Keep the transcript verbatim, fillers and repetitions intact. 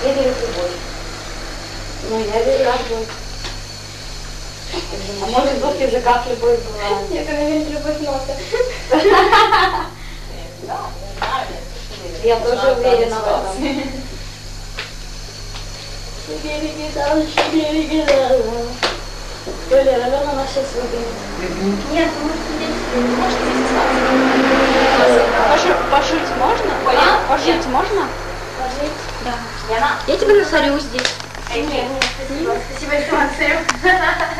все верят в любовь. Ну, я верю в любовь. А может, в двух языках любовь была? Нет, она верит в любовь носа. Я тоже уверена в этом. Береги дальше, береги дальше. Оля, наверное, она сейчас выгонит. Нет, вы можете здесь. Можете здесь остаться. Пожить можно? А? Пожить можно? Пожить? Да. Яна? Я тебя насорю здесь. Нет, нет, спасибо. Спасибо, что насорю.